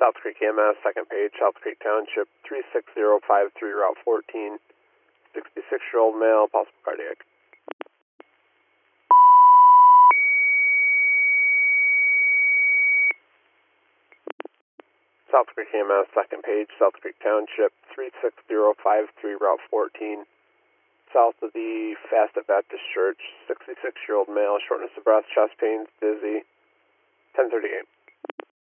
South Creek EMS, second page, South Creek Township, 36053, Route 14, 66-year-old male, possible cardiac. South Creek EMS, second page, South Creek Township, 36053, Route 14, south of the Facet Baptist Church, 66-year-old male, shortness of breath, chest pains, dizzy, 1038.